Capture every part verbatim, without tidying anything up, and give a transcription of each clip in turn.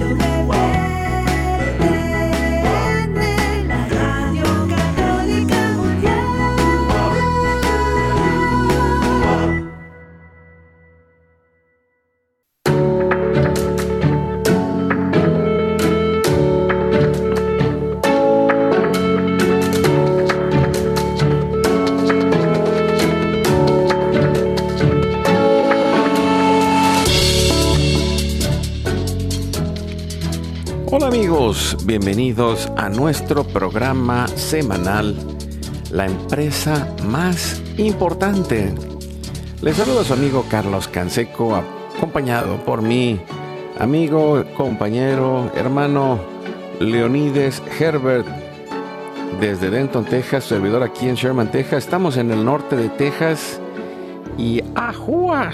Hola amigos, bienvenidos a nuestro programa semanal, La Empresa Más Importante. Les saluda su amigo Carlos Canseco, acompañado por mi amigo, compañero, hermano Leonides Herbert, desde Denton, Texas, servidor aquí en Sherman, Texas. Estamos en el norte de Texas y ¡ajúa!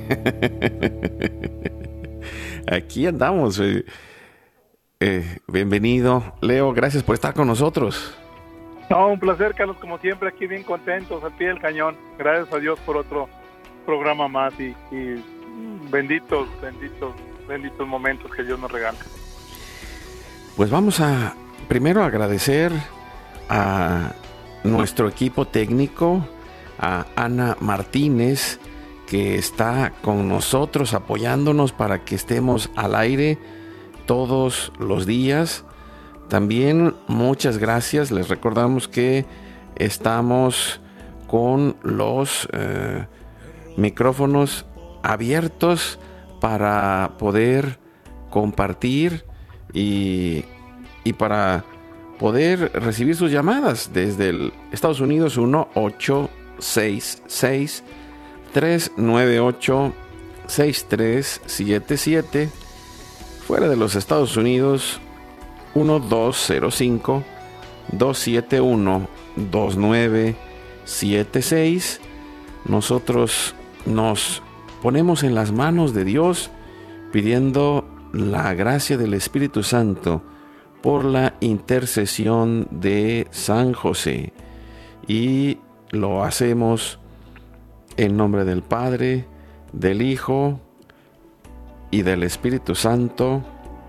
Aquí andamos. Eh. Eh, bienvenido, Leo, gracias por estar con nosotros. No, un placer, Carlos, como siempre, aquí bien contentos, al pie del cañón. Gracias a Dios por otro programa más y, y benditos, benditos, benditos momentos que Dios nos regala. Pues vamos a primero agradecer a nuestro equipo técnico, a Ana Martínez, que está con nosotros apoyándonos para que estemos al aire todos los días. También muchas gracias. Les recordamos que estamos con los eh, micrófonos abiertos para poder compartir y, y para poder recibir sus llamadas desde el Estados Unidos. Uno ocho seis seis, tres nueve ocho, seis tres siete siete. Fuera de los Estados Unidos, uno dos cero cinco, dos siete uno, dos nueve siete seis. Nosotros nos ponemos en las manos de Dios pidiendo la gracia del Espíritu Santo por la intercesión de San José. Y lo hacemos en nombre del Padre, del Hijo y del Espíritu Santo.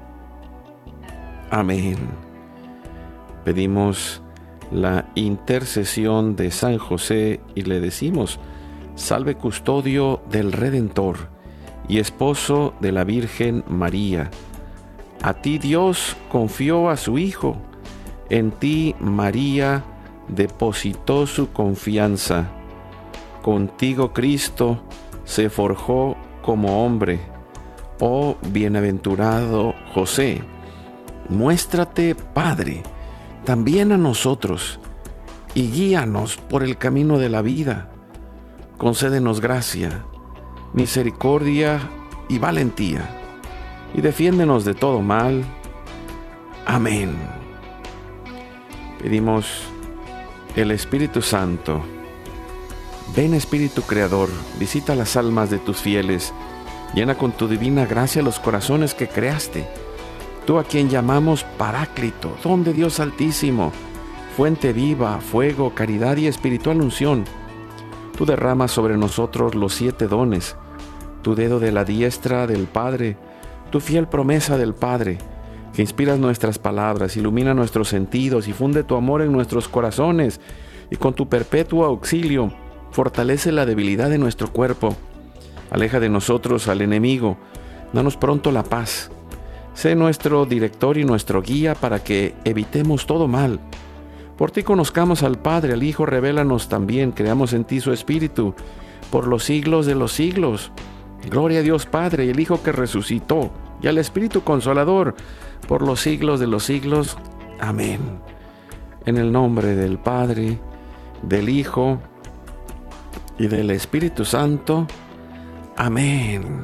Amén. Pedimos la intercesión de San José y le decimos: salve custodio del Redentor y esposo de la Virgen María. A ti Dios confió a su Hijo, en ti María depositó su confianza. Contigo Cristo se forjó como hombre. Oh bienaventurado José, muéstrate Padre también a nosotros y guíanos por el camino de la vida. Concédenos gracia, misericordia y valentía, y defiéndenos de todo mal. Amén. Pedimos el Espíritu Santo. Ven, Espíritu Creador, visita las almas de tus fieles. Llena con tu divina gracia los corazones que creaste. Tú a quien llamamos Paráclito, don de Dios Altísimo, fuente viva, fuego, caridad y espiritual unción. Tú derramas sobre nosotros los siete dones, tu dedo de la diestra del Padre, tu fiel promesa del Padre, que inspiras nuestras palabras, ilumina nuestros sentidos y funde tu amor en nuestros corazones, y con tu perpetuo auxilio fortalece la debilidad de nuestro cuerpo. Aleja de nosotros al enemigo, danos pronto la paz. Sé nuestro director y nuestro guía para que evitemos todo mal. Por ti conozcamos al Padre, al Hijo, revélanos también, creamos en ti su Espíritu, por los siglos de los siglos. Gloria a Dios Padre y el Hijo que resucitó, y al Espíritu Consolador, por los siglos de los siglos. Amén. En el nombre del Padre, del Hijo y del Espíritu Santo. Amén.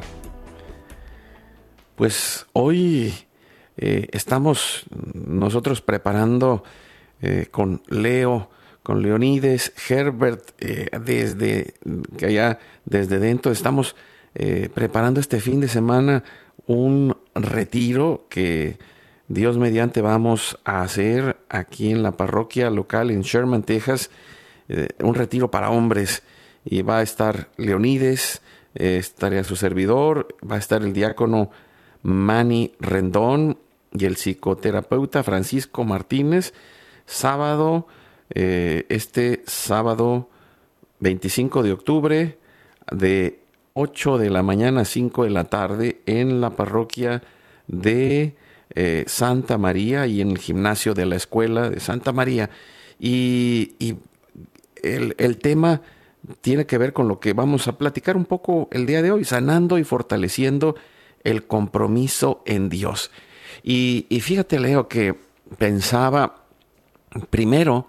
Pues hoy eh, estamos nosotros preparando eh, con Leo, con Leonides Herbert, eh, desde que allá, desde dentro, estamos eh, preparando este fin de semana un retiro que Dios mediante vamos a hacer aquí en la parroquia local en Sherman, Texas, eh, un retiro para hombres, y va a estar Leonides, eh, estaría su servidor, va a estar el diácono Manny Rendón y el psicoterapeuta Francisco Martínez. Sábado, eh, este sábado veinticinco de octubre, de ocho de la mañana a cinco de la tarde, en la parroquia de eh, Santa María y en el gimnasio de la escuela de Santa María. Y, y el, el tema tiene que ver con lo que vamos a platicar un poco el día de hoy, sanando y fortaleciendo el compromiso en Dios. Y, y fíjate, Leo, que pensaba primero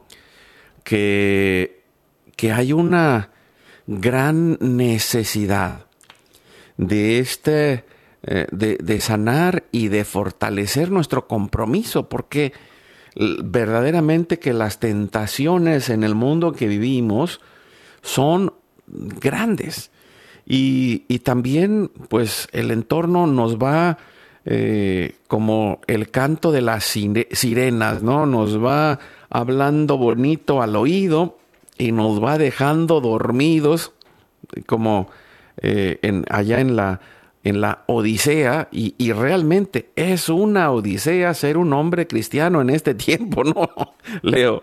que, que hay una gran necesidad de este eh, de, de sanar y de fortalecer nuestro compromiso, porque verdaderamente que las tentaciones en el mundo que vivimos son grandes, y, y también pues el entorno nos va eh, como el canto de las sirenas, ¿no? Nos va hablando bonito al oído y nos va dejando dormidos, como eh, en, allá en la, en la Odisea, y, y realmente es una odisea ser un hombre cristiano en este tiempo, ¿no, Leo?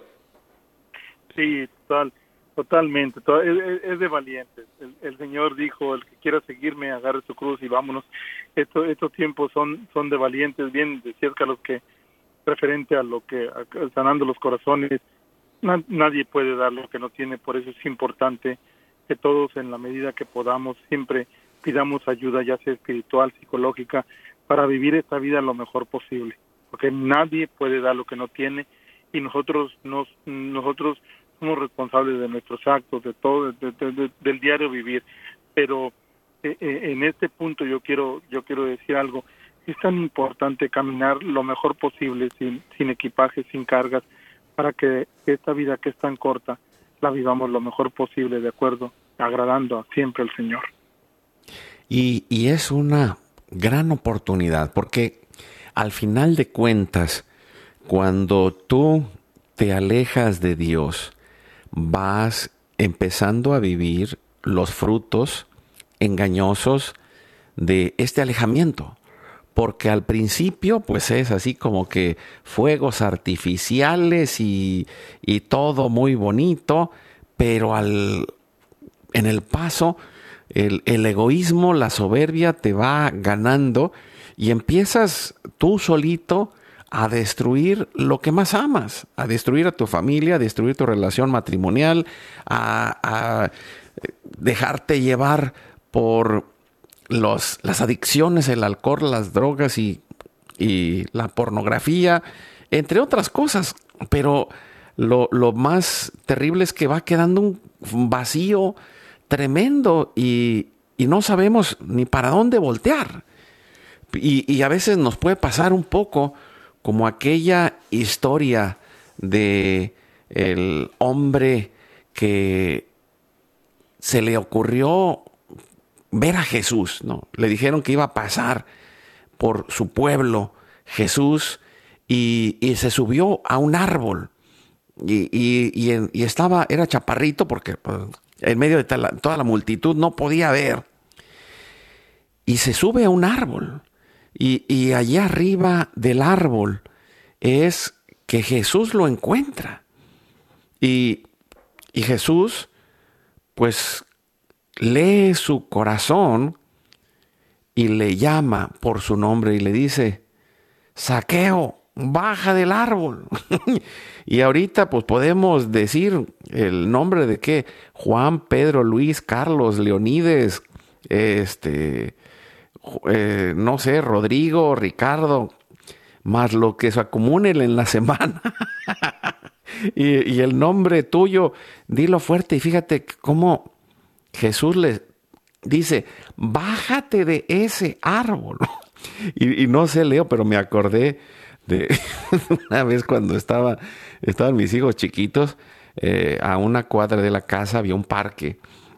Sí, total, totalmente, to- es, es de valientes. El, el Señor dijo, el que quiera seguirme, agarre su cruz y vámonos. Estos, estos tiempos son, son de valientes, bien de cerca los que, referente a lo que, a, sanando los corazones. Nadie puede dar lo que no tiene, por eso es importante que todos, en la medida que podamos, siempre pidamos ayuda, ya sea espiritual, psicológica, para vivir esta vida lo mejor posible, porque nadie puede dar lo que no tiene, y nosotros nos, nosotros somos responsables de nuestros actos, de todo, de, de, de, del diario vivir. Pero eh, en este punto yo quiero, yo quiero decir algo. Es tan importante caminar lo mejor posible, sin, sin equipaje, sin cargas, para que esta vida que es tan corta la vivamos lo mejor posible, de acuerdo, agradando siempre al Señor. Y, y es una gran oportunidad, porque al final de cuentas, cuando tú te alejas de Dios, vas empezando a vivir los frutos engañosos de este alejamiento. Porque al principio pues es así como que fuegos artificiales y, y todo muy bonito, pero al, en el paso el, el egoísmo, la soberbia te va ganando y empiezas tú solito a destruir lo que más amas, a destruir a tu familia, a destruir tu relación matrimonial, a, a dejarte llevar por Los, las adicciones, el alcohol, las drogas y, y la pornografía, entre otras cosas. Pero lo, lo más terrible es que va quedando un vacío tremendo y, y no sabemos ni para dónde voltear. Y, y a veces nos puede pasar un poco como aquella historia de el hombre que se le ocurrió ver a Jesús, ¿no? Le dijeron que iba a pasar por su pueblo Jesús y, y se subió a un árbol y, y, y, en, y estaba, era chaparrito porque pues, en medio de toda la, toda la multitud no podía ver, y se sube a un árbol y, y allá arriba del árbol es que Jesús lo encuentra y, y Jesús pues lee su corazón y le llama por su nombre y le dice: Zaqueo, baja del árbol. Y ahorita pues podemos decir el nombre de qué: Juan, Pedro, Luis, Carlos, Leonides, este, eh, no sé, Rodrigo, Ricardo, más lo que se acumulen en la semana. y, y el nombre tuyo, dilo fuerte, y fíjate cómo Jesús le dice: bájate de ese árbol. y, y no sé, Leo, pero me acordé de una vez cuando estaba, estaban mis hijos chiquitos, eh, a una cuadra de la casa había un parque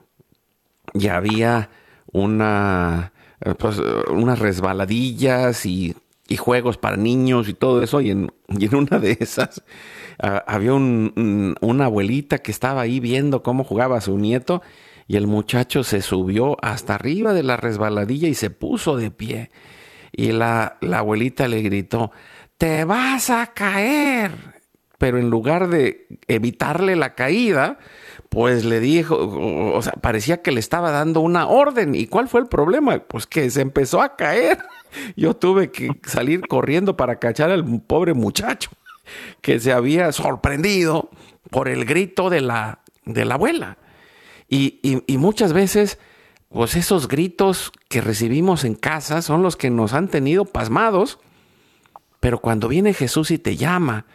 y había una, pues, unas resbaladillas y, y juegos para niños y todo eso. Y en, y en una de esas uh, había un, un, una abuelita que estaba ahí viendo cómo jugaba a su nieto. Y el muchacho se subió hasta arriba de la resbaladilla y se puso de pie. y la, la abuelita le gritó, ¡te vas a caer! Pero en lugar de evitarle la caída, pues le dijo, o, o sea, parecía que le estaba dando una orden. ¿Y cuál fue el problema? Pues que se empezó a caer. Yo tuve que salir corriendo para cachar al pobre muchacho que se había sorprendido por el grito de la, de la abuela. Y, y, y muchas veces, pues esos gritos que recibimos en casa son los que nos han tenido pasmados. Pero cuando viene Jesús y te llama,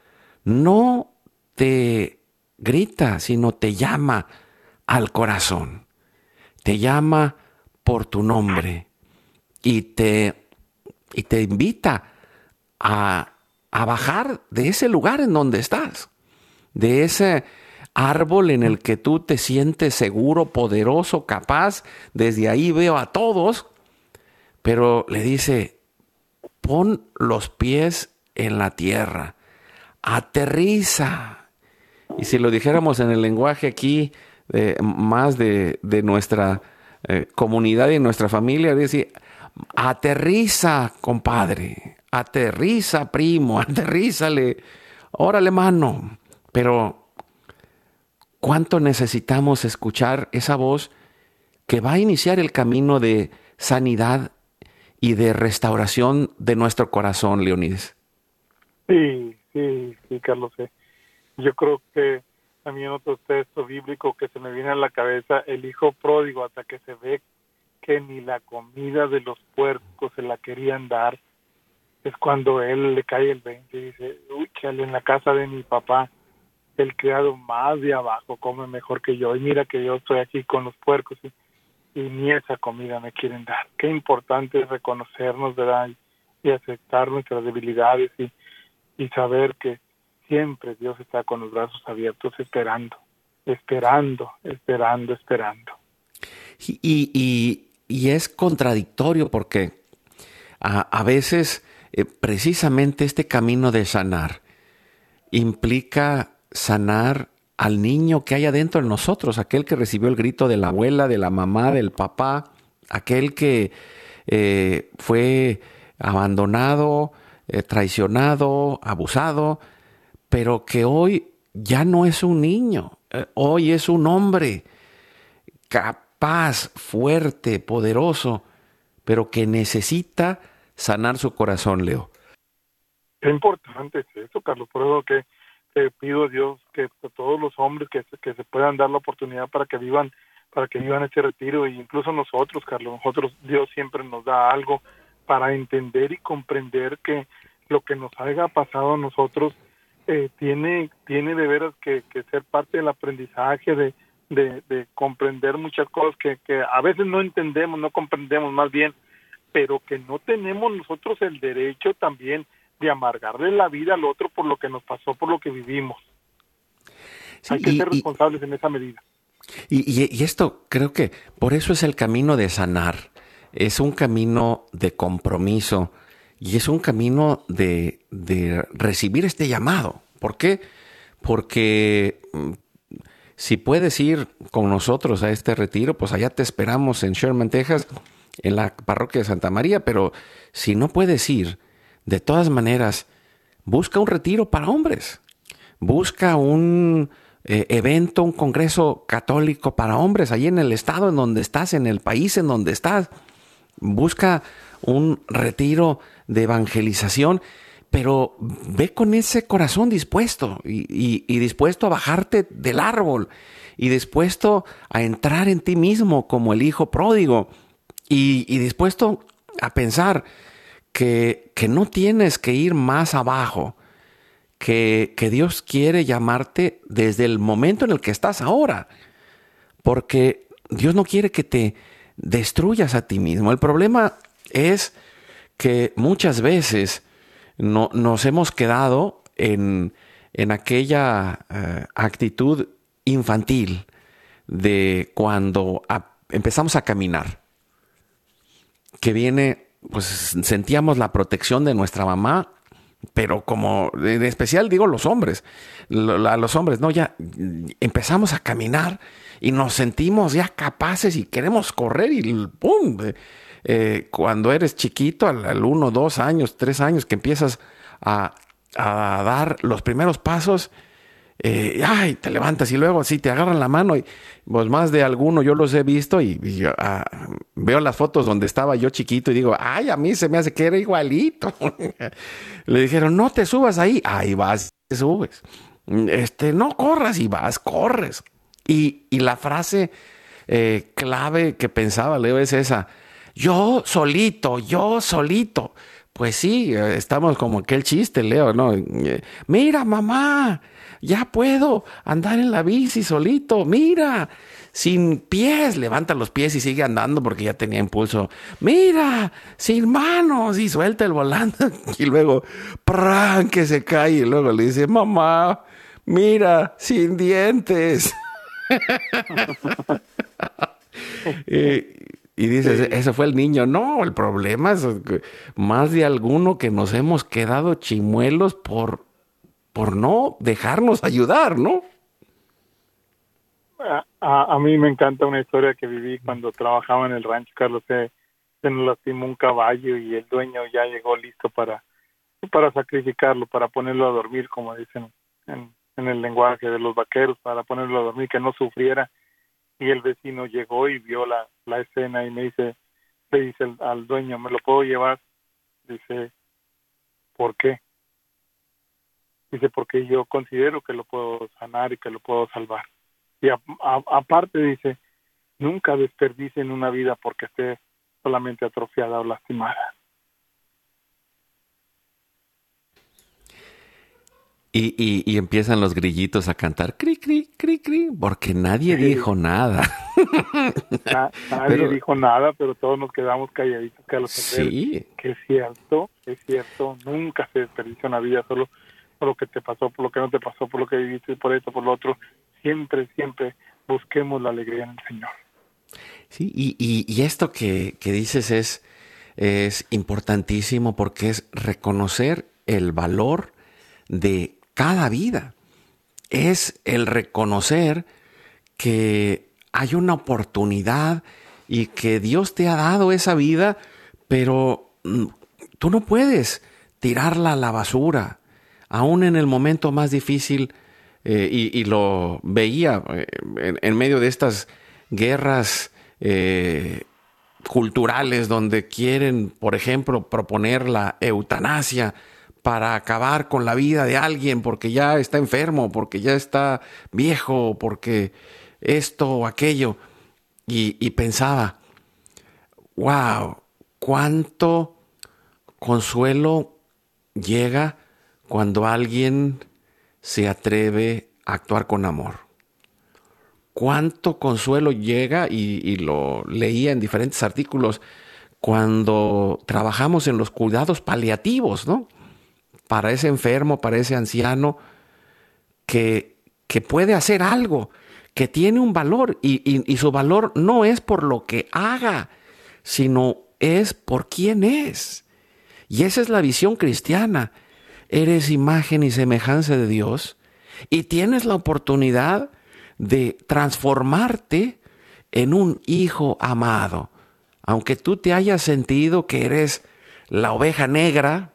no te grita, sino te llama al corazón. Te llama por tu nombre y te, y te invita a, a bajar de ese lugar en donde estás, de ese árbol en el que tú te sientes seguro, poderoso, capaz. Desde ahí veo a todos, pero le dice, pon los pies en la tierra, aterriza. Y si lo dijéramos en el lenguaje aquí, eh, más de, de nuestra eh, comunidad y nuestra familia, dice, aterriza, compadre, aterriza, primo, aterrízale, órale, mano. Pero ¿cuánto necesitamos escuchar esa voz que va a iniciar el camino de sanidad y de restauración de nuestro corazón, Leonides? Sí, sí, sí, Carlos. Sí. Yo creo que también otro texto bíblico que se me viene a la cabeza, el hijo pródigo, hasta que se ve que ni la comida de los puercos se la querían dar, es cuando él le cae el veinte y dice, uy, chale, en la casa de mi papá, el criado más de abajo come mejor que yo, y mira que yo estoy aquí con los puercos y, y ni esa comida me quieren dar. Qué importante es reconocernos, ¿verdad? Y, y aceptar nuestras debilidades y, y saber que siempre Dios está con los brazos abiertos esperando, esperando, esperando, esperando. Y, y, y es contradictorio porque a, a veces eh, precisamente este camino de sanar implica sanar al niño que hay adentro de nosotros, aquel que recibió el grito de la abuela, de la mamá, del papá, aquel que eh, fue abandonado, eh, traicionado, abusado, pero que hoy ya no es un niño, eh, hoy es un hombre capaz, fuerte, poderoso, pero que necesita sanar su corazón, Leo. Qué importante es eso, Carlos, por eso que te pido a Dios que todos los hombres que, que se puedan dar la oportunidad para que vivan, para que vivan este retiro, e incluso nosotros, Carlos, nosotros, Dios siempre nos da algo para entender y comprender que lo que nos haya pasado a nosotros eh, tiene, tiene de veras que, que ser parte del aprendizaje, de, de, de comprender muchas cosas que, que a veces no entendemos, no comprendemos más bien, pero que no tenemos nosotros el derecho también de amargarle la vida al otro por lo que nos pasó, por lo que vivimos. Sí, hay que y, ser responsables y, en esa medida. Y, y, y esto creo que por eso es el camino de sanar. Es un camino de compromiso y es un camino de, de recibir este llamado. ¿Por qué? Porque si puedes ir con nosotros a este retiro, pues allá te esperamos en Sherman, Texas, en la parroquia de Santa María, pero si no puedes ir, de todas maneras, busca un retiro para hombres. Busca un eh, evento, un congreso católico para hombres, ahí en el estado en donde estás, en el país en donde estás. Busca un retiro de evangelización, pero ve con ese corazón dispuesto y, y, y dispuesto a bajarte del árbol y dispuesto a entrar en ti mismo como el hijo pródigo y, y dispuesto a pensar Que, que no tienes que ir más abajo, que, que Dios quiere llamarte desde el momento en el que estás ahora, porque Dios no quiere que te destruyas a ti mismo. El problema es que muchas veces no, nos hemos quedado en, en aquella uh, actitud infantil de cuando a, empezamos a caminar, que viene... pues sentíamos la protección de nuestra mamá, pero como en especial digo los hombres, a los hombres, no, ya empezamos a caminar y nos sentimos ya capaces y queremos correr y ¡pum! eh, cuando eres chiquito, al, al uno, dos años, tres años, que empiezas a, a dar los primeros pasos, eh, ay, te levantas y luego así te agarran la mano y pues más de alguno yo los he visto y, y yo, ah, veo las fotos donde estaba yo chiquito y digo, ay, a mí se me hace que era igualito. Le dijeron, no te subas ahí, ahí vas, te subes. Este, no corras y vas, corres. Y, y la frase eh, clave que pensaba Leo es esa, yo solito, yo solito. Pues sí, eh, estamos como aquel chiste, Leo, ¿no? Eh, Mira, mamá, ya puedo andar en la bici solito, mira, sin pies, levanta los pies y sigue andando porque ya tenía impulso. Mira, sin manos y suelta el volante y luego, ¡pran! Que se cae y luego le dice, mamá, mira, sin dientes. y, y dices, Sí. ese fue el niño. No, el problema es que más de alguno que nos hemos quedado chimuelos por por no dejarnos ayudar, ¿no? A, a, a mí me encanta una historia que viví cuando trabajaba en el rancho, Carlos. Se, se nos lastimó un caballo y el dueño ya llegó listo para, para sacrificarlo, para ponerlo a dormir, como dicen en, en el lenguaje de los vaqueros, para ponerlo a dormir, que no sufriera. Y el vecino llegó y vio la, la escena y me dice, le dice al, al dueño, ¿me lo puedo llevar? Dice, ¿por qué? Dice, porque yo considero que lo puedo sanar y que lo puedo salvar. Y a, a, aparte dice, nunca desperdicien una vida porque esté solamente atrofiada o lastimada. Y, y, y empiezan los grillitos a cantar cri, cri, cri, cri, porque nadie Sí. dijo nada. Na, nadie Pero, dijo nada, pero todos nos quedamos calladitos, Carlos, a ver sí, que es cierto, es cierto, nunca se desperdicia una vida solo por lo que te pasó, por lo que no te pasó, por lo que viviste, por esto, por lo otro. Siempre, siempre busquemos la alegría en el Señor. sí. Y, y, y esto que, que dices es, es importantísimo porque es reconocer el valor de cada vida. Es el reconocer que hay una oportunidad y que Dios te ha dado esa vida, pero mm, tú no puedes tirarla a la basura, aún en el momento más difícil, eh, y, y lo veía eh, en, en medio de estas guerras eh, culturales donde quieren, por ejemplo, proponer la eutanasia para acabar con la vida de alguien porque ya está enfermo, porque ya está viejo, porque esto o aquello. Y, y pensaba, wow, cuánto consuelo llega cuando alguien se atreve a actuar con amor. Cuánto consuelo llega, y, y lo leía en diferentes artículos, cuando trabajamos en los cuidados paliativos, ¿no? Para ese enfermo, para ese anciano, que, que puede hacer algo, que tiene un valor, y, y, y su valor no es por lo que haga, sino es por quién es. Y esa es la visión cristiana. Eres imagen y semejanza de Dios y tienes la oportunidad de transformarte en un hijo amado. Aunque tú te hayas sentido que eres la oveja negra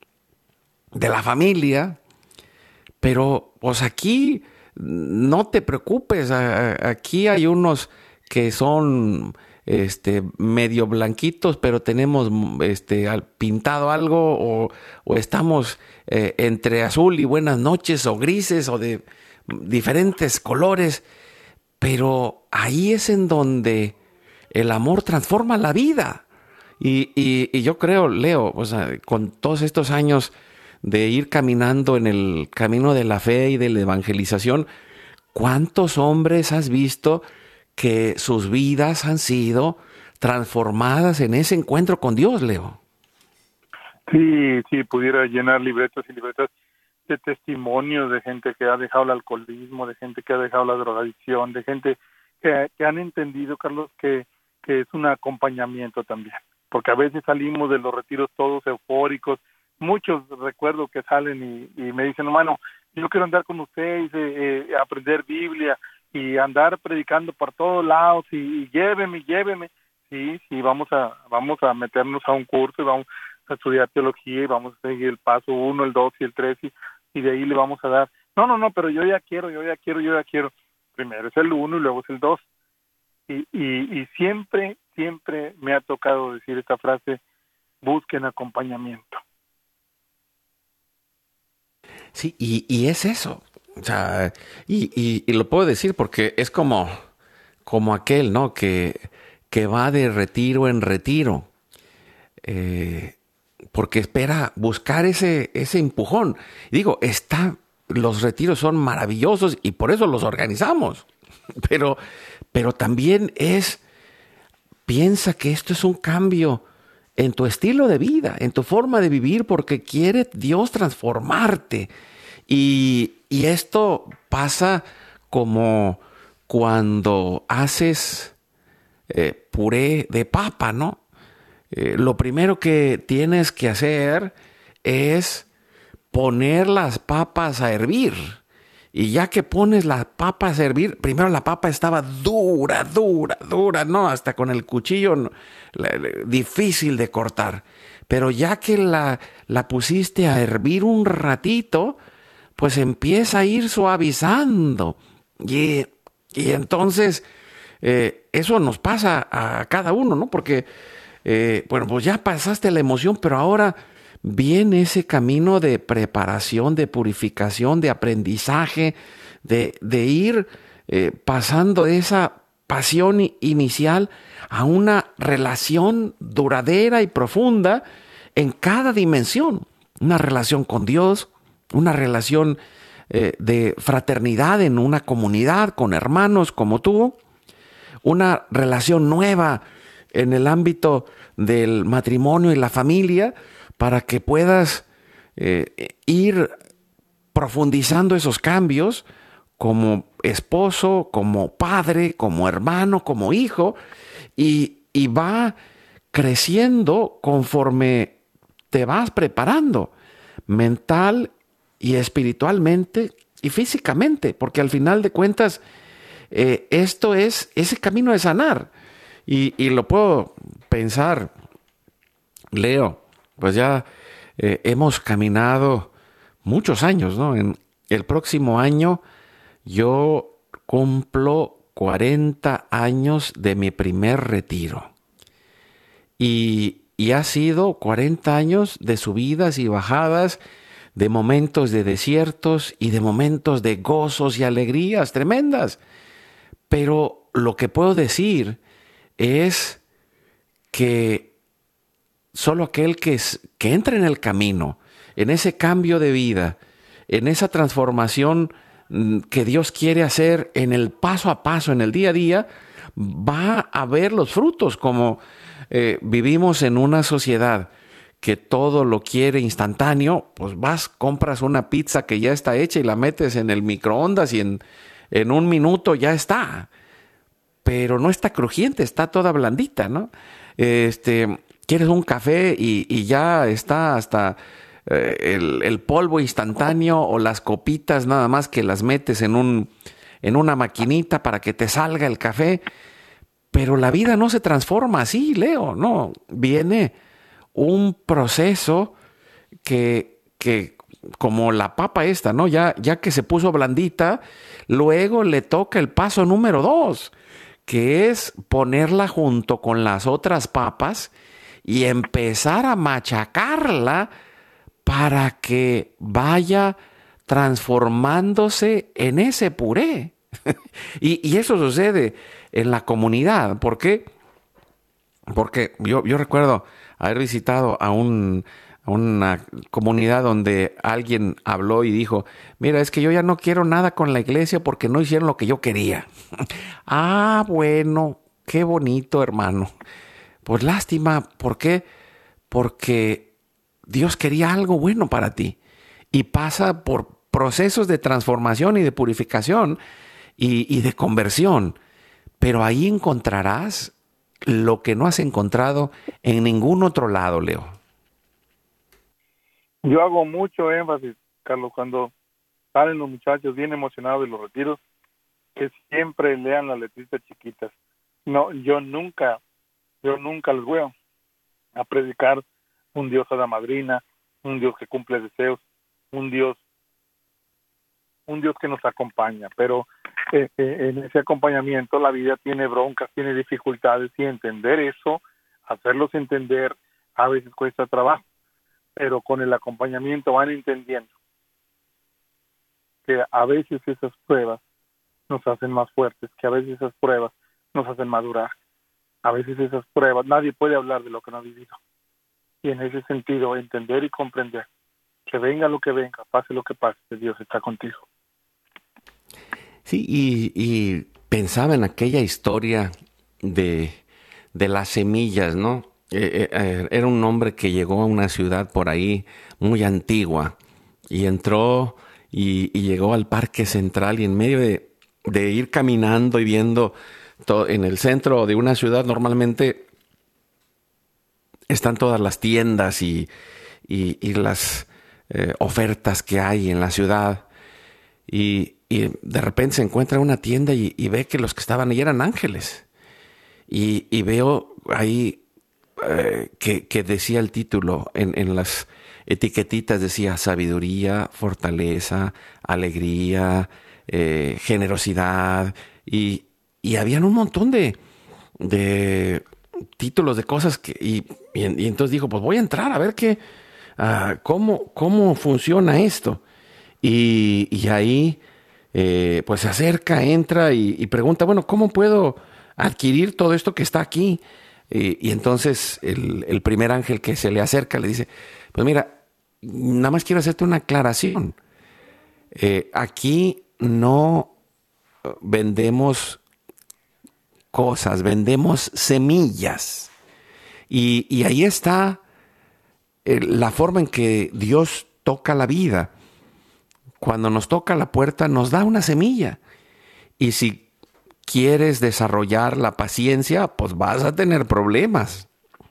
de la familia, pero pues aquí no te preocupes, aquí hay unos que son este medio blanquitos, pero tenemos este pintado algo, o, o estamos eh, entre azul y buenas noches, o grises, o de diferentes colores, pero ahí es en donde el amor transforma la vida. Y, y, y yo creo, Leo, o sea, con todos estos años de ir caminando en el camino de la fe y de la evangelización, ¿cuántos hombres has visto que sus vidas han sido transformadas en ese encuentro con Dios, Leo? Sí, sí, pudiera llenar libretas y libretas de testimonios de gente que ha dejado el alcoholismo, de gente que ha dejado la drogadicción, de gente que, que han entendido, Carlos, que, que es un acompañamiento también. Porque a veces salimos de los retiros todos eufóricos. Muchos recuerdo que salen y, y me dicen, hermano, yo quiero andar con ustedes, eh, eh, aprender Biblia y andar predicando por todos lados y, y lléveme, lléveme. Sí, sí, vamos a vamos a meternos a un curso y vamos a estudiar teología y vamos a seguir el paso uno, el dos y el tres y, y de ahí le vamos a dar. No, no, no, pero yo ya quiero, yo ya quiero, yo ya quiero. Primero es el uno y luego es el dos. Y, y, y siempre, siempre me ha tocado decir esta frase: busquen acompañamiento. Sí, y, y es eso. O sea, y, y, y lo puedo decir porque es como, como aquel, ¿no? Que, que va de retiro en retiro. Eh, porque espera buscar ese, ese empujón. Digo, está, los retiros son maravillosos y por eso los organizamos. Pero, pero también es, piensa que esto es un cambio en tu estilo de vida, en tu forma de vivir, porque quiere Dios transformarte. Y, y esto pasa como cuando haces eh, puré de papa, ¿no? Eh, lo primero que tienes que hacer es poner las papas a hervir. Y ya que pones las papas a hervir, primero la papa estaba dura, dura, dura, ¿no? Hasta con el cuchillo no, la, la, difícil de cortar. Pero ya que la, la pusiste a hervir un ratito, pues empieza a ir suavizando. Y, y entonces eh, eso nos pasa a cada uno, ¿no? Porque, eh, bueno, pues ya pasaste la emoción, pero ahora viene ese camino de preparación, de purificación, de aprendizaje, de, de ir eh, pasando esa pasión inicial a una relación duradera y profunda en cada dimensión. Una relación con Dios, una relación eh, de fraternidad en una comunidad con hermanos como tú, una relación nueva en el ámbito del matrimonio y la familia, para que puedas eh, ir profundizando esos cambios como esposo, como padre, como hermano, como hijo, y, y va creciendo conforme te vas preparando mental y espiritualmente y físicamente, porque al final de cuentas eh, esto es ese camino de sanar. Y, y lo puedo pensar, Leo, pues ya eh, hemos caminado muchos años, ¿no? En el próximo año yo cumplo cuarenta años de mi primer retiro. Y, y ha sido cuarenta años de subidas y bajadas, de momentos de desiertos y de momentos de gozos y alegrías tremendas. Pero lo que puedo decir es que solo aquel que, es, que entra en el camino, en ese cambio de vida, en esa transformación que Dios quiere hacer en el paso a paso, en el día a día, va a ver los frutos. Como eh, vivimos en una sociedad que todo lo quiere instantáneo, pues vas, compras una pizza que ya está hecha y la metes en el microondas y en, en un minuto ya está. Pero no está crujiente, está toda blandita, ¿no? Este, quieres un café y, y ya está hasta eh, el, el polvo instantáneo o las copitas nada más que las metes en un, en una maquinita para que te salga el café. Pero la vida no se transforma así, Leo, no. Viene un proceso que, que como la papa esta, ¿no? Ya, ya que se puso blandita, luego le toca el paso número dos, que es ponerla junto con las otras papas y empezar a machacarla para que vaya transformándose en ese puré. y, y eso sucede en la comunidad. ¿Por qué? Porque yo, yo recuerdo haber visitado a, un, a una comunidad donde alguien habló y dijo: mira, es que yo ya no quiero nada con la iglesia porque no hicieron lo que yo quería. Ah, bueno, qué bonito, hermano. Pues lástima, ¿por qué? Porque Dios quería algo bueno para ti y pasa por procesos de transformación y de purificación y, y de conversión. Pero ahí encontrarás lo que no has encontrado en ningún otro lado, Leo. Yo hago mucho énfasis, Carlos, cuando salen los muchachos bien emocionados de los retiros, que siempre lean las letritas chiquitas. No, yo nunca yo nunca les voy a, a predicar un Dios a la madrina, un Dios que cumple deseos, un Dios, un Dios que nos acompaña, pero eh, eh, en ese acompañamiento la vida tiene broncas, tiene dificultades, y entender eso, hacerlos entender, a veces cuesta trabajo, pero con el acompañamiento van entendiendo que a veces esas pruebas nos hacen más fuertes, que a veces esas pruebas nos hacen madurar, a veces esas pruebas, nadie puede hablar de lo que no ha vivido, y en ese sentido entender y comprender que venga lo que venga, pase lo que pase, Dios está contigo. Sí, y, y pensaba en aquella historia de, de las semillas, ¿no? Eh, eh, era un hombre que llegó a una ciudad por ahí muy antigua y entró y, y llegó al Parque Central, y en medio de, de ir caminando y viendo todo, en el centro de una ciudad normalmente están todas las tiendas y, y, y las eh, ofertas que hay en la ciudad, y, y de repente se encuentra en una tienda y, y ve que los que estaban ahí eran ángeles, y, y veo ahí eh, que, que decía el título en, en las etiquetitas, decía sabiduría, fortaleza, alegría, eh, generosidad, y, y habían un montón de, de títulos de cosas que, y, y, y entonces dijo, pues voy a entrar a ver qué, uh, cómo, cómo funciona esto. Y, y ahí eh, pues se acerca, entra y, y pregunta, bueno, ¿cómo puedo adquirir todo esto que está aquí? Y, y entonces el, el primer ángel que se le acerca le dice, pues mira, nada más quiero hacerte una aclaración. Eh, aquí no vendemos cosas, vendemos semillas. Y, y ahí está eh, la forma en que Dios toca la vida. Cuando nos toca la puerta, nos da una semilla. Y si quieres desarrollar la paciencia, pues vas a tener problemas.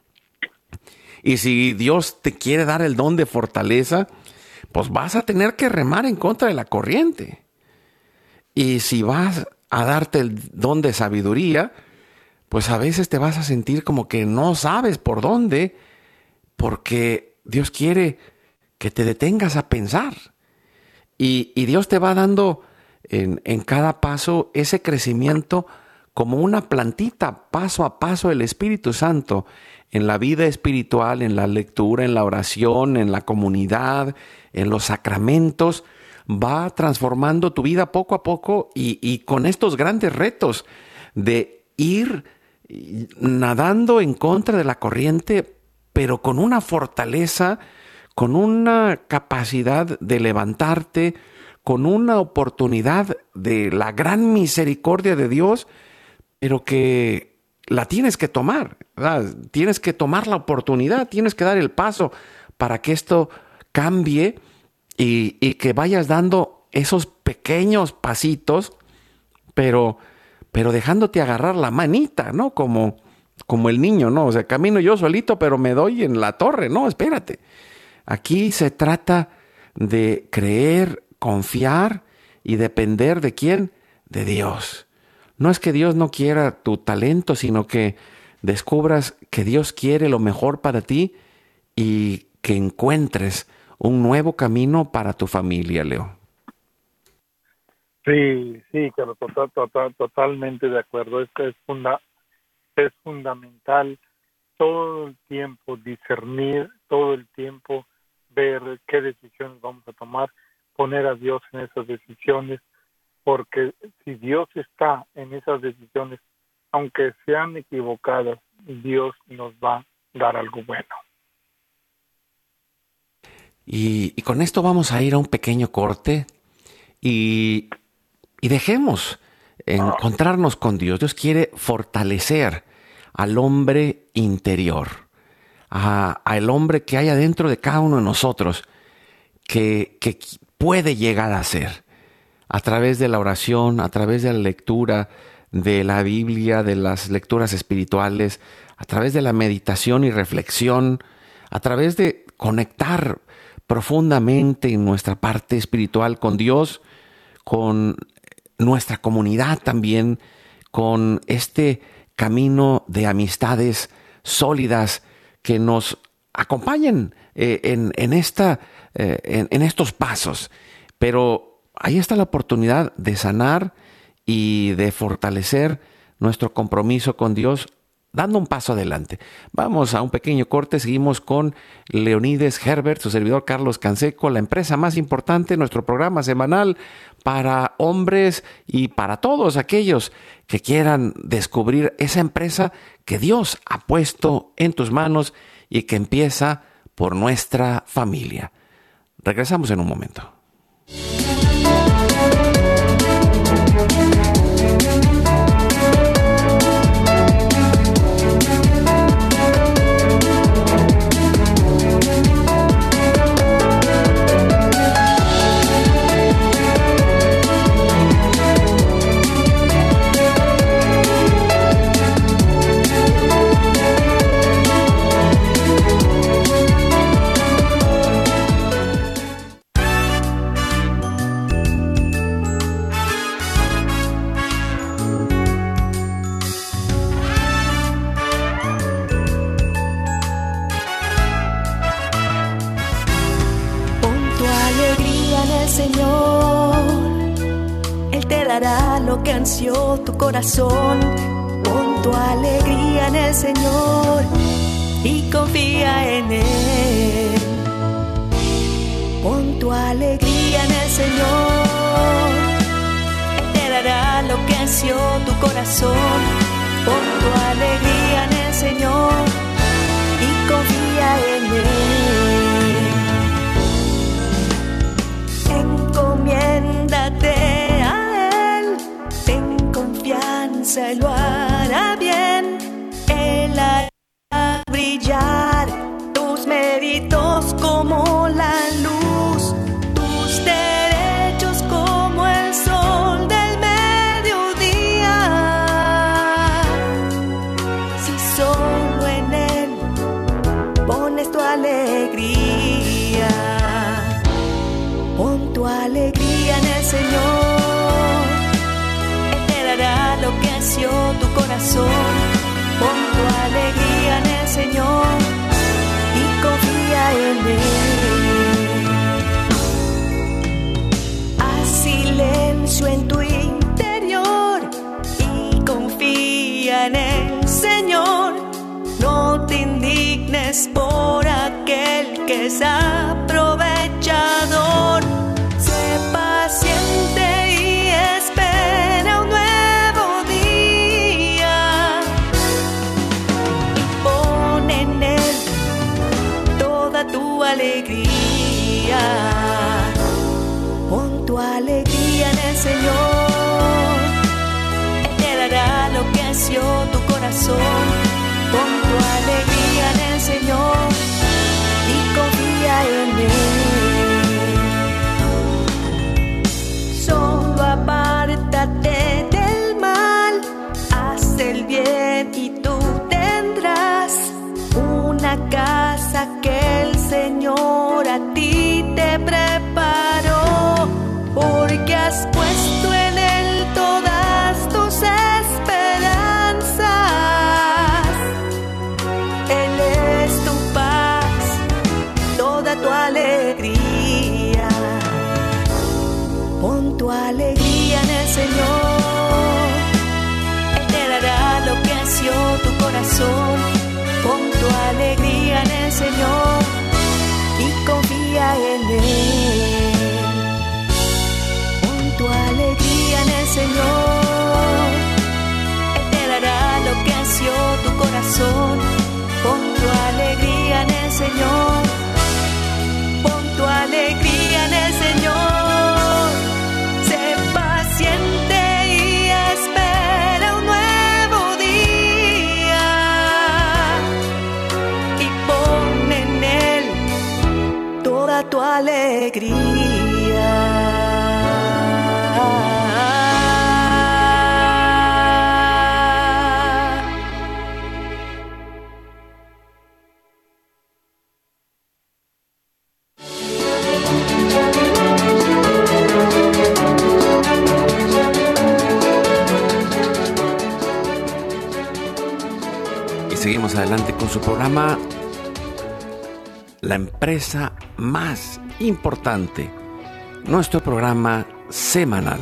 Y si Dios te quiere dar el don de fortaleza, pues vas a tener que remar en contra de la corriente. Y si vas a darte el don de sabiduría, pues a veces te vas a sentir como que no sabes por dónde, porque Dios quiere que te detengas a pensar. Y, y Dios te va dando en, en cada paso ese crecimiento como una plantita, paso a paso. El Espíritu Santo en la vida espiritual, en la lectura, en la oración, en la comunidad, en los sacramentos, va transformando tu vida poco a poco, y, y con estos grandes retos de ir nadando en contra de la corriente, pero con una fortaleza, con una capacidad de levantarte, con una oportunidad de la gran misericordia de Dios, pero que la tienes que tomar, ¿verdad? Tienes que tomar la oportunidad, tienes que dar el paso para que esto cambie, y, y que vayas dando esos pequeños pasitos, pero, pero dejándote agarrar la manita, ¿no? Como, como el niño, ¿no? O sea, camino yo solito, pero me doy en la torre. No, espérate. Aquí se trata de creer, confiar y depender ¿de quién? De Dios. No es que Dios no quiera tu talento, sino que descubras que Dios quiere lo mejor para ti y que encuentres un nuevo camino para tu familia, Leo. Sí, sí, claro, total, total, totalmente de acuerdo. Esto es, funda, es fundamental todo el tiempo discernir, todo el tiempo ver qué decisiones vamos a tomar, poner a Dios en esas decisiones, porque si Dios está en esas decisiones, aunque sean equivocadas, Dios nos va a dar algo bueno. Y, y con esto vamos a ir a un pequeño corte y, y dejemos encontrarnos con Dios. Dios quiere fortalecer al hombre interior, a, al hombre que hay adentro de cada uno de nosotros, que, que puede llegar a ser, a través de la oración, a través de la lectura de la Biblia, de las lecturas espirituales, a través de la meditación y reflexión, a través de conectar profundamente en nuestra parte espiritual con Dios, con nuestra comunidad también, con este camino de amistades sólidas que nos acompañen eh, en, en, esta, eh, en, en estos pasos. Pero ahí está la oportunidad de sanar y de fortalecer nuestro compromiso con Dios, dando un paso adelante. Vamos a un pequeño corte. Seguimos con Leonides Herbert, su servidor Carlos Canseco, la empresa más importante, nuestro programa semanal para hombres y para todos aquellos que quieran descubrir esa empresa que Dios ha puesto en tus manos y que empieza por nuestra familia. Regresamos en un momento. Lo que ansió tu corazón, pon tu alegría en el Señor y confía en Él. Pon tu alegría en el Señor, Él te dará lo que ansió tu corazón. Pon tu alegría en el Señor y confía en Él. Encomiéndate se lo hará bien, Él hará brillar tus méritos como la luz, tus derechos como el sol del mediodía. Si solo en Él pones tu alegría, pon tu alegría en el Señor, lo que ansió tu corazón. Pon tu alegría en el Señor y confía en Él. Haz silencio en tu interior y confía en el Señor. No te indignes por aquel que es aprovechador. Sé paciente y espera un nuevo tu alegría, pon tu alegría en el Señor, Él te dará lo que ansió tu corazón. Pon tu alegría en el Señor y confía en Él. Solo apártate del mal, haz el bien y tú tendrás una casa que el Señor a ti te preparó, porque has puesto en Él todas tus esperanzas. Él es tu paz, toda tu alegría. Pon tu alegría en el Señor, Él te dará lo que ansió tu corazón. Pon tu alegría en el Señor y confía en Él. Pon tu alegría en el Señor, Él te dará lo que ansió tu corazón. Pon tu alegría en el Señor, pon tu alegría en el Señor. Sé paciente y espera un nuevo día y pon en Él toda tu alegría. más adelante con su programa La empresa más importante, nuestro programa semanal.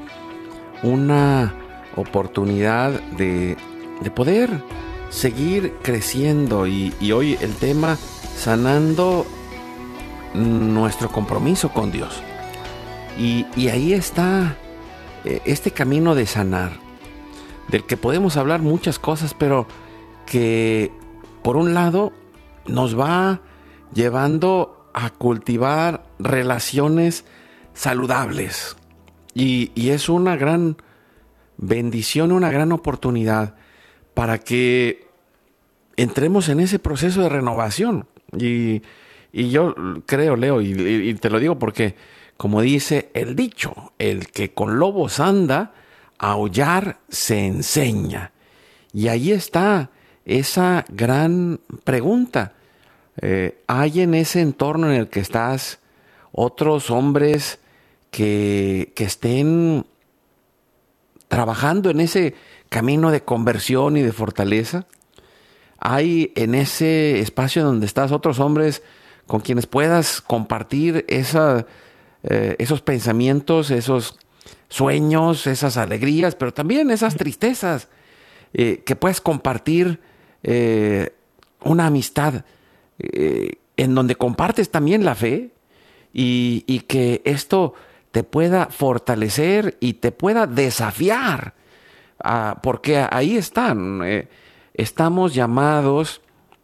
Una oportunidad de, de poder seguir creciendo y, y hoy el tema sanando nuestro compromiso con Dios. Y, y ahí está eh, este camino de sanar, del que podemos hablar muchas cosas, pero que por un lado nos va llevando a cultivar relaciones saludables. Y, y es una gran bendición, una gran oportunidad para que entremos en ese proceso de renovación. Y, y yo creo, Leo, y, y te lo digo porque, como dice el dicho, el que con lobos anda, a aullar se enseña. Y ahí está esa gran pregunta. Eh, ¿Hay en ese entorno en el que estás otros hombres que, que estén trabajando en ese camino de conversión y de fortaleza? ¿Hay en ese espacio donde estás otros hombres con quienes puedas compartir esa, eh, esos pensamientos, esos sueños, esas alegrías, pero también esas tristezas, eh, que puedas compartir eh, una amistad eh, en donde compartes también la fe y, y que esto te pueda fortalecer y te pueda desafiar, ah, porque ahí están, eh, estamos llamados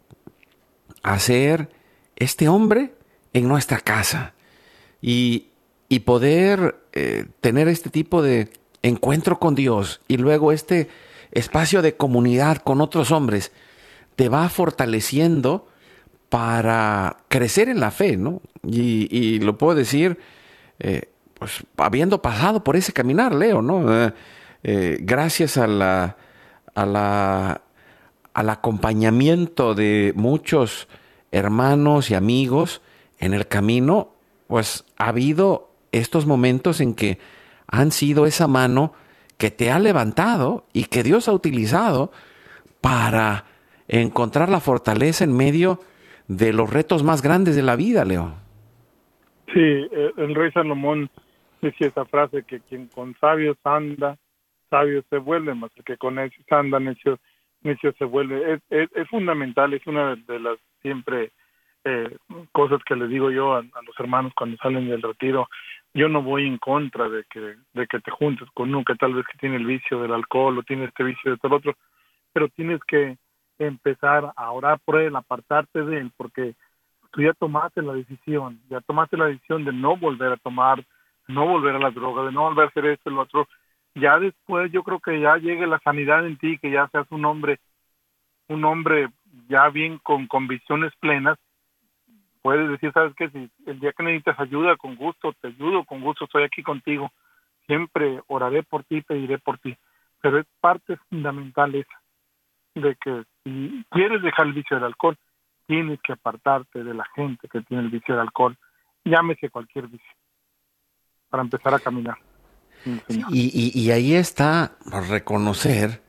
a ser este hombre en nuestra casa y, y poder eh, tener este tipo de encuentro con Dios y luego este espacio de comunidad con otros hombres te va fortaleciendo para crecer en la fe, ¿no? Y, y lo puedo decir, eh, pues habiendo pasado por ese caminar, Leo, ¿no? Eh, eh, gracias a la, a la, al acompañamiento de muchos hermanos y amigos en el camino, pues ha habido estos momentos en que han sido esa mano que te ha levantado y que Dios ha utilizado para encontrar la fortaleza en medio de los retos más grandes de la vida, Leo. Sí, el rey Salomón decía esa frase, que quien con sabios anda, sabio se vuelve, más el que con necios anda, necio, necio se vuelve. Es, es, es fundamental, es una de las siempre eh, cosas que les digo yo a, a los hermanos cuando salen del retiro. Yo no voy en contra de que de que te juntes con uno que tal vez que tiene el vicio del alcohol o tiene este vicio de todo otro, pero tienes que empezar a orar por él, apartarte de él, porque tú ya tomaste la decisión, ya tomaste la decisión de no volver a tomar, no volver a la droga, de no volver a hacer esto y lo otro. Ya después yo creo que ya llegue la sanidad en ti, que ya seas un hombre, un hombre ya bien con convicciones plenas. Puedes decir, ¿sabes qué? Si el día que necesitas ayuda, con gusto, te ayudo, con gusto, estoy aquí contigo. Siempre oraré por ti, pediré por ti. Pero es parte fundamental esa, de que si quieres dejar el vicio del alcohol, tienes que apartarte de la gente que tiene el vicio del alcohol, llámese cualquier vicio, para empezar a caminar. Sí, y, y, y ahí está reconocer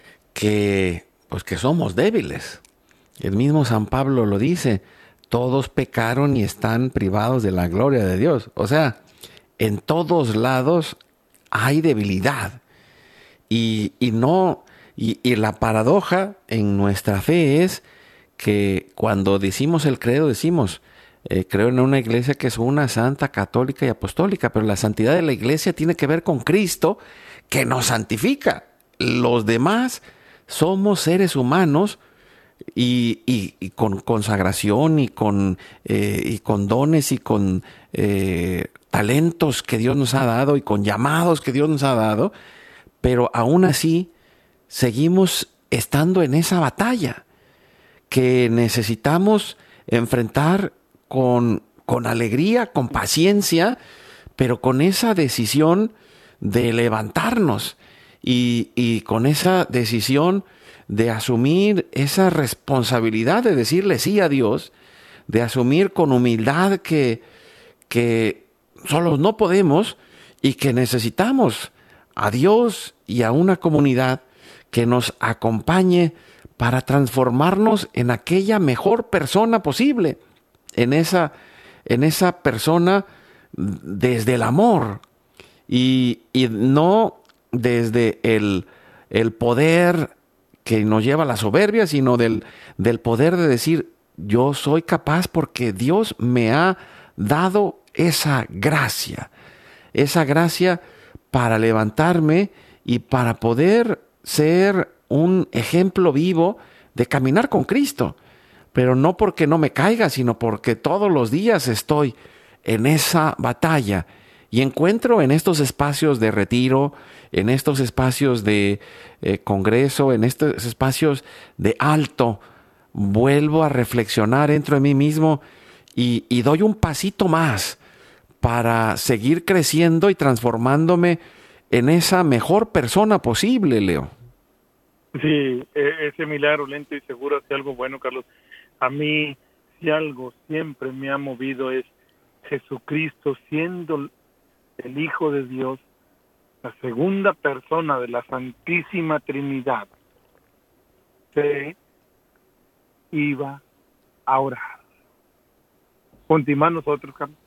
que, pues que somos débiles. El mismo San Pablo lo dice, todos pecaron y están privados de la gloria de Dios. O sea, en todos lados hay debilidad. Y, y no, y, y la paradoja en nuestra fe es que cuando decimos el credo, decimos, eh, creo en una iglesia que es una, santa, católica y apostólica, pero la santidad de la iglesia tiene que ver con Cristo, que nos santifica. Los demás somos seres humanos y, y, y con consagración y con, eh, y con dones y con eh, talentos que Dios nos ha dado y con llamados que Dios nos ha dado, pero aún así seguimos estando en esa batalla que necesitamos enfrentar con, con alegría, con paciencia, pero con esa decisión de levantarnos y, y con esa decisión de asumir esa responsabilidad de decirle sí a Dios, de asumir con humildad que, que solos no podemos y que necesitamos a Dios y a una comunidad que nos acompañe para transformarnos en aquella mejor persona posible, en esa, en esa persona desde el amor y, y no desde el, el poder que nos lleva a la soberbia, sino del, del poder de decir, yo soy capaz porque Dios me ha dado esa gracia, esa gracia para levantarme y para poder ser un ejemplo vivo de caminar con Cristo, pero no porque no me caiga, sino porque todos los días estoy en esa batalla y encuentro en estos espacios de retiro, en estos espacios de eh, congreso, en estos espacios de alto, vuelvo a reflexionar dentro de mí mismo y, y doy un pasito más para seguir creciendo y transformándome en esa mejor persona posible, Leo. Sí, e- ese milagro lento y seguro hace algo bueno, Carlos. A mí, si algo siempre me ha movido es Jesucristo siendo el Hijo de Dios, la segunda persona de la Santísima Trinidad, se iba a orar. Continuamos nosotros, Carlos.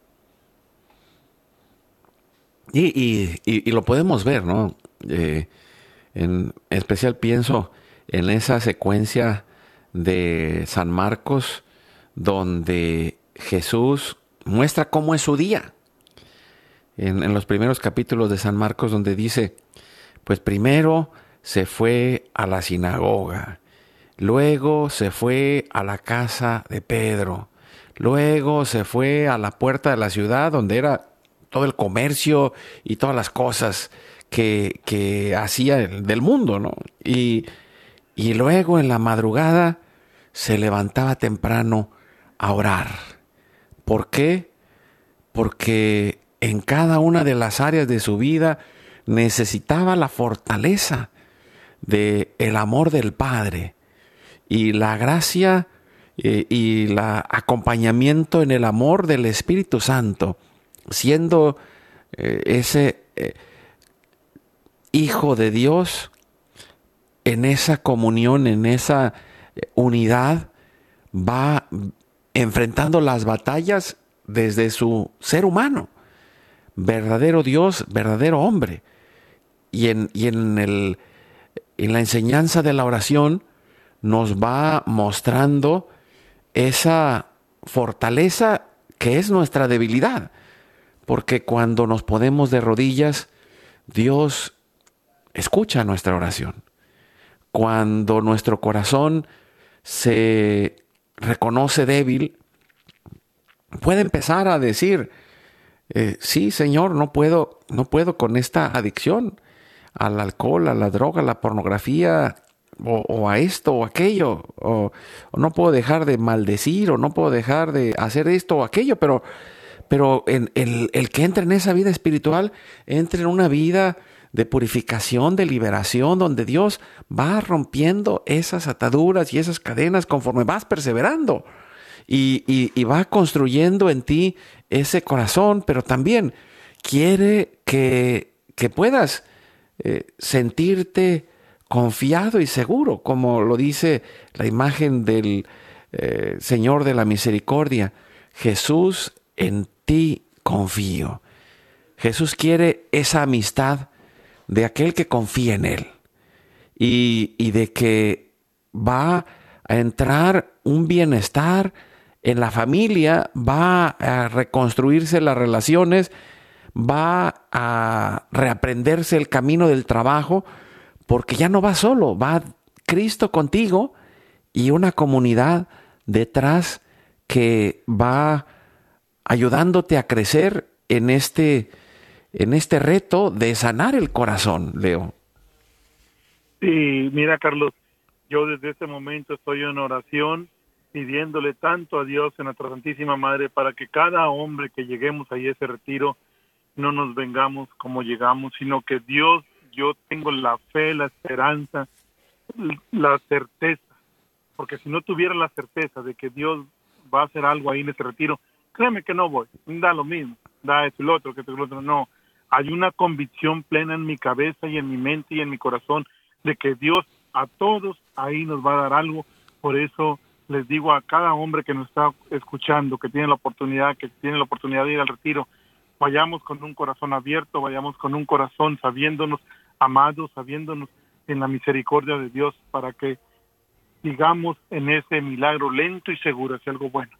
Y, y, y, y lo podemos ver, ¿no? Eh, en especial pienso en esa secuencia de San Marcos donde Jesús muestra cómo es su día. En, en los primeros capítulos de San Marcos donde dice, pues primero se fue a la sinagoga, luego se fue a la casa de Pedro, luego se fue a la puerta de la ciudad donde era todo el comercio y todas las cosas que, que hacía del mundo, ¿no? Y, y luego en la madrugada se levantaba temprano a orar. ¿Por qué? Porque en cada una de las áreas de su vida necesitaba la fortaleza del amor del Padre y la gracia eh, y el acompañamiento en el amor del Espíritu Santo, siendo eh, ese eh, Hijo de Dios en esa comunión, en esa unidad, va enfrentando las batallas desde su ser humano, verdadero Dios, verdadero hombre. Y en, y en, el, en la enseñanza de la oración nos va mostrando esa fortaleza que es nuestra debilidad, porque cuando nos ponemos de rodillas, Dios escucha nuestra oración. Cuando nuestro corazón se reconoce débil, puede empezar a decir, eh, sí, Señor, no puedo, no puedo con esta adicción al alcohol, a la droga, a la pornografía, o, o a esto o aquello, o, o no puedo dejar de maldecir, o no puedo dejar de hacer esto o aquello, pero, pero en, el, el que entra en esa vida espiritual, entra en una vida de purificación, de liberación, donde Dios va rompiendo esas ataduras y esas cadenas conforme vas perseverando. Y, y, y va construyendo en ti ese corazón, pero también quiere que, que puedas eh, sentirte confiado y seguro, como lo dice la imagen del eh, Señor de la Misericordia. Jesús, en ti confío. Jesús quiere esa amistad de aquel que confía en Él y, y de que va a entrar un bienestar en la familia, va a reconstruirse las relaciones, va a reaprenderse el camino del trabajo, porque ya no va solo, va Cristo contigo y una comunidad detrás que va ayudándote a crecer en este en este reto de sanar el corazón, Leo. Sí, mira, Carlos, yo desde este momento estoy en oración pidiéndole tanto a Dios, en nuestra Santísima Madre, para que cada hombre que lleguemos ahí a ese retiro no nos vengamos como llegamos, sino que Dios, yo tengo la fe, la esperanza, la certeza, porque si no tuviera la certeza de que Dios va a hacer algo ahí en ese retiro, créeme que no voy, da lo mismo, da esto y lo otro, que esto y lo otro, no. Hay una convicción plena en mi cabeza y en mi mente y en mi corazón de que Dios a todos ahí nos va a dar algo. Por eso les digo a cada hombre que nos está escuchando, que tiene la oportunidad, que tiene la oportunidad de ir al retiro, vayamos con un corazón abierto, vayamos con un corazón sabiéndonos amados, sabiéndonos en la misericordia de Dios, para que sigamos en ese milagro lento y seguro hacia algo bueno.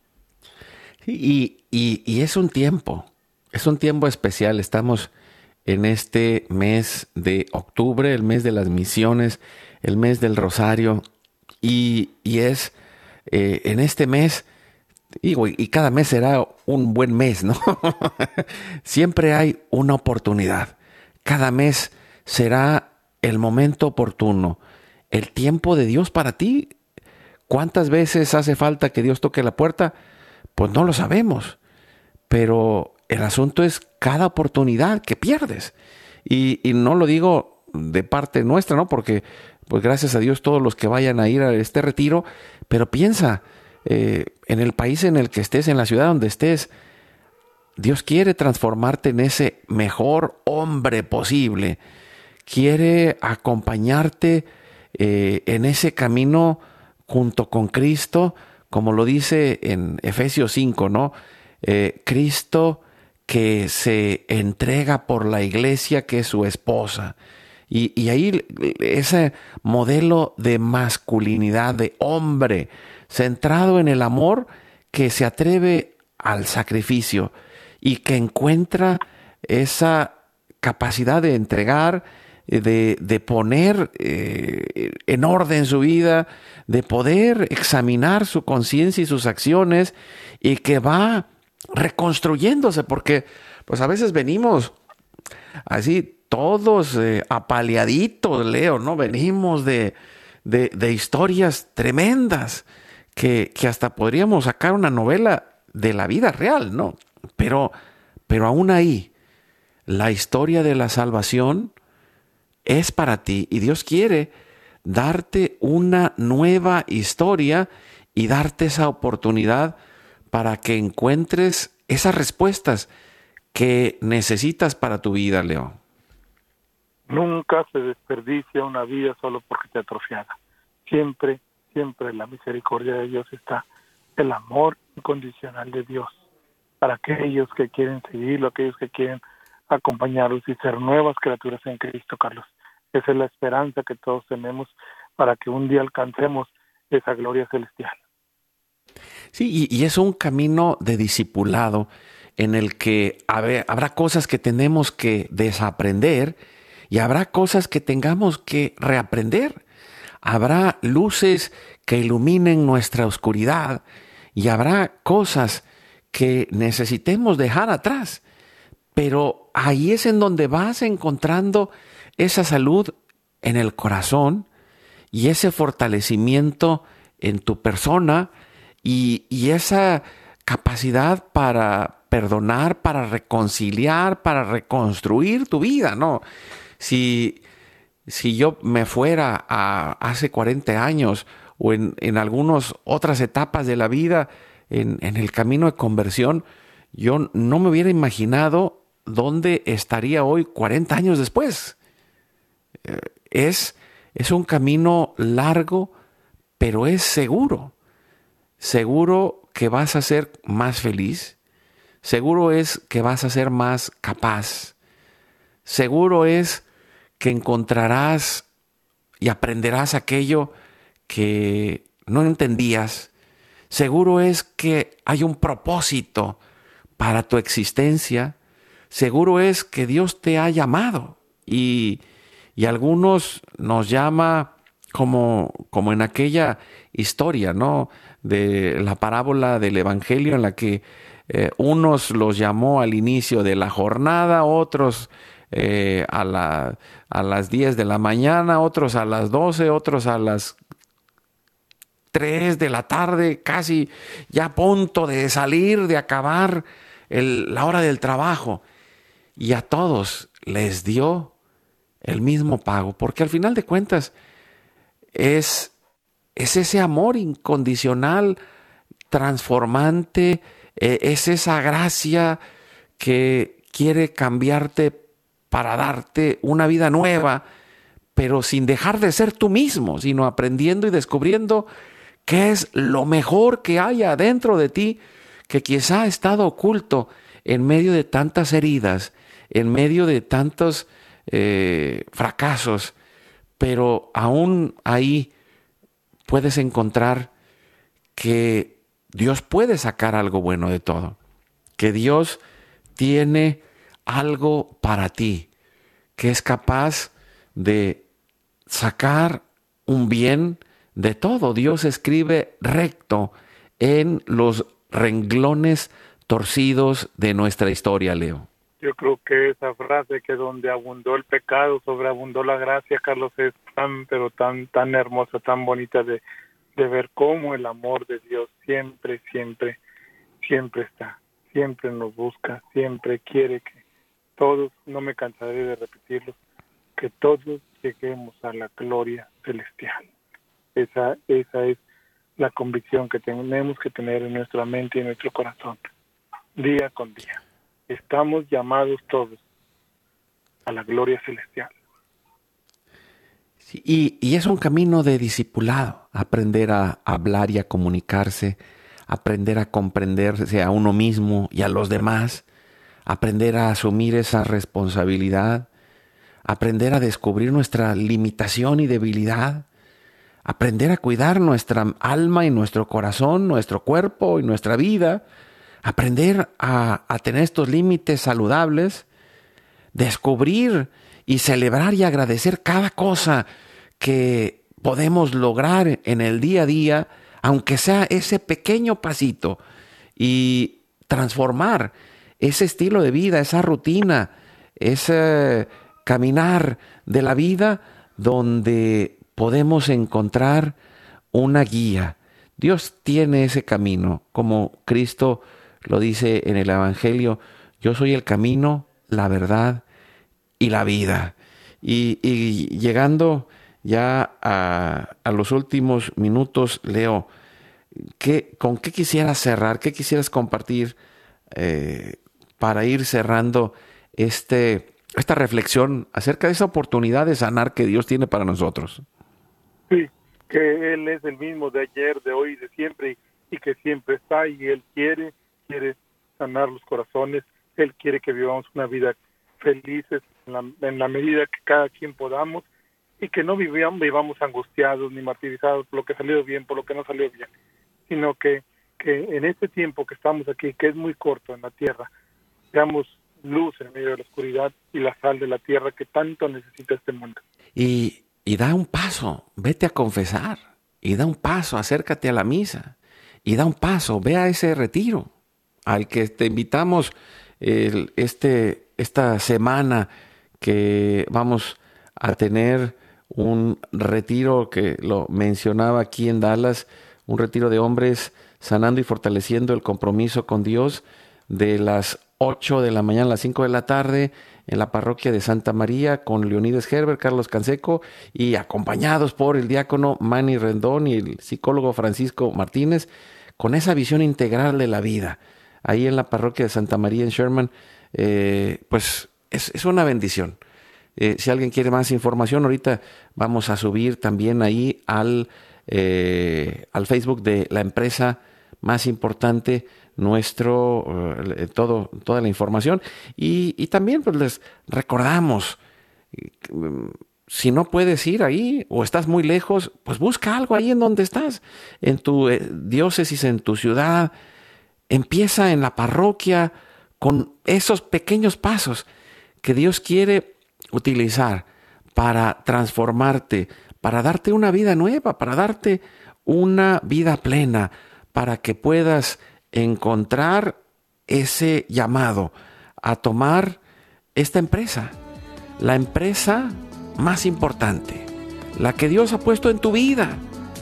Y, y, y es un tiempo, es un tiempo especial. Estamos en este mes de octubre, el mes de las misiones, el mes del Rosario, y, y es eh, en este mes, y, y cada mes será un buen mes, ¿no? Siempre hay una oportunidad. Cada mes será el momento oportuno, el tiempo de Dios para ti. ¿Cuántas veces hace falta que Dios toque la puerta? Pues no lo sabemos, pero el asunto es cada oportunidad que pierdes. Y, y no lo digo de parte nuestra, ¿no? Porque, pues gracias a Dios, todos los que vayan a ir a este retiro, pero piensa, eh, en el país en el que estés, en la ciudad donde estés, Dios quiere transformarte en ese mejor hombre posible. Quiere acompañarte eh, en ese camino junto con Cristo, como lo dice en Efesios cinco, ¿no? Eh, Cristo que se entrega por la iglesia, que es su esposa. Y, y ahí ese modelo de masculinidad, de hombre, centrado en el amor, que se atreve al sacrificio y que encuentra esa capacidad de entregar, de, de poner eh, en orden su vida, de poder examinar su conciencia y sus acciones, y que va reconstruyéndose, porque pues a veces venimos así todos eh, apaleaditos, Leo, ¿no? Venimos de, de, de historias tremendas que, que hasta podríamos sacar una novela de la vida real, ¿no? Pero, pero aún ahí, la historia de la salvación es para ti, y Dios quiere darte una nueva historia y darte esa oportunidad para que encuentres esas respuestas que necesitas para tu vida, Leo. Nunca se desperdicia una vida solo porque te atrofiada. Siempre, siempre en la misericordia de Dios está el amor incondicional de Dios para aquellos que quieren seguirlo, aquellos que quieren acompañarlos y ser nuevas criaturas en Cristo, Carlos. Esa es la esperanza que todos tenemos para que un día alcancemos esa gloria celestial. Sí, y, y es un camino de discipulado en el que habrá, habrá cosas que tenemos que desaprender y habrá cosas que tengamos que reaprender. Habrá luces que iluminen nuestra oscuridad y habrá cosas que necesitemos dejar atrás. Pero ahí es en donde vas encontrando esa salud en el corazón y ese fortalecimiento en tu persona y, y esa capacidad para perdonar, para reconciliar, para reconstruir tu vida, ¿no? Si, si yo me fuera a hace cuarenta años o en, en algunas otras etapas de la vida, en, en el camino de conversión, yo no me hubiera imaginado dónde estaría hoy cuarenta años después. Eh, es, es un camino largo, pero es seguro. Seguro que vas a ser más feliz. Seguro es que vas a ser más capaz. Seguro es que encontrarás y aprenderás aquello que no entendías. Seguro es que hay un propósito para tu existencia. Seguro es que Dios te ha llamado y, y algunos nos llama como, como en aquella historia, ¿no? De la parábola del Evangelio en la que eh, unos los llamó al inicio de la jornada, otros eh, a, la, a las diez de la mañana, otros a las doce, otros a las tres de la tarde, casi ya a punto de salir, de acabar el, la hora del trabajo. Y a todos les dio el mismo pago, porque al final de cuentas es, es ese amor incondicional, transformante, eh, es esa gracia que quiere cambiarte para darte una vida nueva, pero sin dejar de ser tú mismo, sino aprendiendo y descubriendo qué es lo mejor que hay adentro de ti, que quizá ha estado oculto en medio de tantas heridas, en medio de tantos eh, fracasos, pero aún ahí puedes encontrar que Dios puede sacar algo bueno de todo, que Dios tiene algo para ti, que es capaz de sacar un bien de todo. Dios escribe recto en los renglones torcidos de nuestra historia, Leo. Yo creo que esa frase, que donde abundó el pecado, sobreabundó la gracia, Carlos, es tan, pero tan, tan hermosa, tan bonita de, de ver cómo el amor de Dios siempre, siempre, siempre está, siempre nos busca, siempre quiere que todos, no me cansaré de repetirlo, que todos lleguemos a la gloria celestial. Esa, esa es la convicción que tenemos que tener en nuestra mente y en nuestro corazón, día con día. Estamos llamados todos a la gloria celestial. Sí, y, y es un camino de discipulado, aprender a hablar y a comunicarse, aprender a comprenderse a uno mismo y a los demás, aprender a asumir esa responsabilidad, aprender a descubrir nuestra limitación y debilidad, aprender a cuidar nuestra alma y nuestro corazón, nuestro cuerpo y nuestra vida, aprender a, a tener estos límites saludables, descubrir y celebrar y agradecer cada cosa que podemos lograr en el día a día, aunque sea ese pequeño pasito, y transformar ese estilo de vida, esa rutina, ese caminar de la vida donde podemos encontrar una guía. Dios tiene ese camino, como Cristo lo dice en el Evangelio: yo soy el camino, la verdad y la vida. Y, y llegando ya a, a los últimos minutos, Leo, ¿qué, ¿con qué quisieras cerrar? ¿Qué quisieras compartir eh, para ir cerrando este, esta reflexión acerca de esa oportunidad de sanar que Dios tiene para nosotros? Sí, que Él es el mismo de ayer, de hoy, de siempre, y, y que siempre está, y Él quiere, quiere sanar los corazones. Él quiere que vivamos una vida felices en la, en la medida que cada quien podamos, y que no vivamos, vivamos angustiados ni martirizados por lo que salió bien, por lo que no salió bien, sino que, que en este tiempo que estamos aquí, que es muy corto en la tierra, seamos luz en medio de la oscuridad y la sal de la tierra que tanto necesita este mundo. Y, y da un paso, vete a confesar, y da un paso, acércate a la misa, y da un paso, ve a ese retiro al que te invitamos el, este, esta semana, que vamos a tener un retiro que lo mencionaba aquí en Dallas, un retiro de hombres sanando y fortaleciendo el compromiso con Dios, de las ocho de la mañana a las cinco de la tarde en la parroquia de Santa María, con Leonides Herbert, Carlos Canseco, y acompañados por el diácono Manny Rendón y el psicólogo Francisco Martínez, con esa visión integral de la vida. Ahí en la parroquia de Santa María en Sherman, eh, pues es, es una bendición. Eh, si alguien quiere más información, ahorita vamos a subir también ahí al, eh, al Facebook de la empresa más importante nuestro, uh, todo, toda la información. Y, y también pues les recordamos, um, si no puedes ir ahí o estás muy lejos, pues busca algo ahí en donde estás, en tu eh, diócesis, en tu ciudad. Empieza en la parroquia con esos pequeños pasos que Dios quiere utilizar para transformarte, para darte una vida nueva, para darte una vida plena, para que puedas encontrar ese llamado a tomar esta empresa, la empresa más importante, la que Dios ha puesto en tu vida,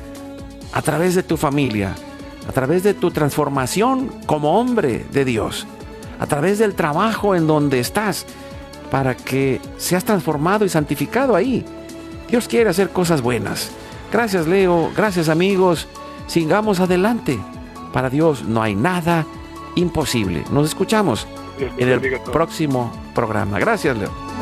a través de tu familia, a través de tu transformación como hombre de Dios, a través del trabajo en donde estás, para que seas transformado y santificado ahí. Dios quiere hacer cosas buenas. Gracias, Leo. Gracias, amigos. Sigamos adelante. Para Dios no hay nada imposible. Nos escuchamos en el próximo programa. Gracias, Leo.